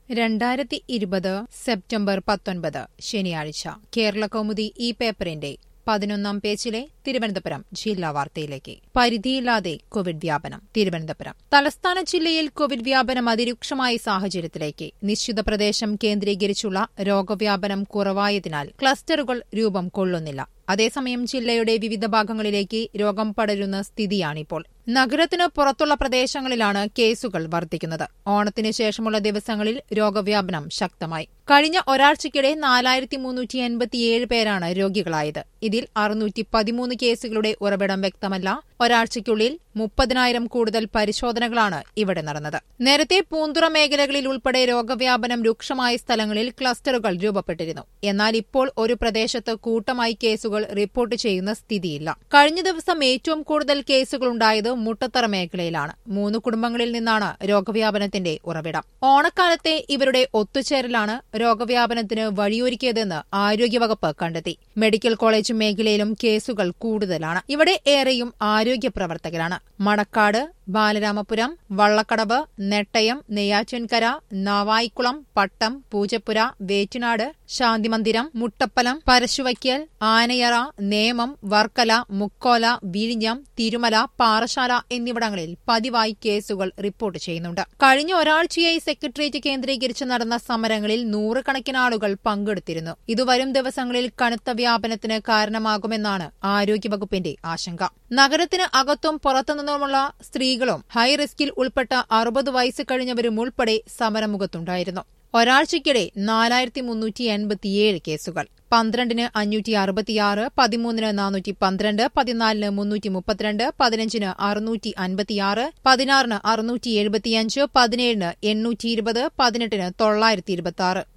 2020 September 19 ശനിയാഴ്ച കേരളകൗമുദി ഈ പേപ്പറിന്റെ 11 പേജിലെ തിരുവനന്തപുരം ജില്ലാ വാർത്തയിലേക്ക്. പരിധിയില്ലാതെ കോവിഡ് വ്യാപനം. തിരുവനന്തപുരം തലസ്ഥാന ജില്ലയിൽ കോവിഡ് വ്യാപനം അതിരൂക്ഷമായ സാഹചര്യത്തിലേക്ക് നിശ്ചിത പ്രദേശം കേന്ദ്രീകരിച്ചുള്ള രോഗവ്യാപനം കുറവായതിനാൽ ക്ലസ്റ്ററുകൾ രൂപം കൊള്ളുന്നില്ല. അതേസമയം ജില്ലയുടെ വിവിധ ഭാഗങ്ങളിലേക്ക് രോഗം പടരുന്ന സ്ഥിതിയാണിപ്പോൾ. നഗരത്തിന് പുറത്തുള്ള പ്രദേശങ്ങളിലാണ് കേസുകൾ വർദ്ധിക്കുന്നത്. ഓണത്തിന് ശേഷമുള്ള ദിവസങ്ങളിൽ രോഗവ്യാപനം ശക്തമായി. കഴിഞ്ഞ ഒരാഴ്ചയ്ക്കിടെ 4387 പേരാണ് രോഗികളായത്. ഇതിൽ 613 കേസുകളുടെ ഉറവിടം വ്യക്തമല്ല. ഒരാഴ്ചയ്ക്കുള്ളിൽ 30,000 കൂടുതൽ പരിശോധനകളാണ് ഇവിടെ നടന്നത്. നേരത്തെ പൂന്തുറ മേഖലകളിൽ ഉൾപ്പെടെ രോഗവ്യാപനം രൂക്ഷമായ സ്ഥലങ്ങളിൽ ക്ലസ്റ്ററുകൾ രൂപപ്പെട്ടിരുന്നു. എന്നാൽ ഇപ്പോൾ ഒരു പ്രദേശത്ത് കൂട്ടമായി കേസുകൾ റിപ്പോർട്ട് ചെയ്യുന്ന സ്ഥിതിയില്ല. കഴിഞ്ഞ ദിവസം ഏറ്റവും കൂടുതൽ കേസുകളുണ്ടായത് മുട്ടത്തറ മേഖലയിലാണ്. 3 കുടുംബങ്ങളിൽ നിന്നാണ് രോഗവ്യാപനത്തിന്റെ ഉറവിടം. ഓണക്കാലത്തെ ഇവരുടെ ഒത്തുചേരലാണ് രോഗവ്യാപനത്തിന് വഴിയൊരുക്കിയതെന്ന് ആരോഗ്യവകുപ്പ് കണ്ടെത്തി. മെഡിക്കൽ കോളേജ് മേഖലയിലും കേസുകൾ കൂടുതലാണ്. ഇവിടെ ഏറെയും ആരോഗ്യ പ്രവർത്തകരാണ്. മണക്കാട്, ബാലരാമപുരം, വള്ളക്കടവ്, നെട്ടയം, നെയ്യാറ്റിൻകര, നാവായിക്കുളം, പട്ടം, പൂജപ്പുര, വേറ്റിനാട്, ശാന്തിമന്ദിരം, മുട്ടപ്പലം, പരശുവയ്ക്കൽ, ആനയറ, നേമം, വർക്കല, മുക്കോല, വിഴിഞ്ഞം, തിരുമല, പാറശാല എന്നിവിടങ്ങളിൽ പതിവായി കേസുകൾ റിപ്പോർട്ട് ചെയ്യുന്നുണ്ട്. കഴിഞ്ഞ ഒരാഴ്ചയായി സെക്രട്ടേറിയറ്റ് കേന്ദ്രീകരിച്ച് നടന്ന സമരങ്ങളിൽ നൂറുകണക്കിന് ആളുകൾ പങ്കെടുത്തിരുന്നു. ഇത് വരും ദിവസങ്ങളിൽ കനത്ത വ്യാപനത്തിന് കാരണമാകുമെന്നാണ് ആരോഗ്യവകുപ്പിന്റെ ആശങ്ക. നഗരത്തിന് അകത്തും പുറത്തുനിന്നുമുള്ള സ്ത്രീകളും ഹൈ റിസ്കിൽ ഉൾപ്പെട്ട 60 വയസ്സ് കഴിഞ്ഞവരും ഉൾപ്പെടെ സമരമുഖത്തുണ്ടായിരുന്നു. ഒരാഴ്ചയ്ക്കിടെ 4387 കേസുകൾ. 12-ന് 566, 13-ന് 412, 14-ന് 332, 15-ന് 656, 16-ന് 675, 17-ന് 820, 18-ന് 926.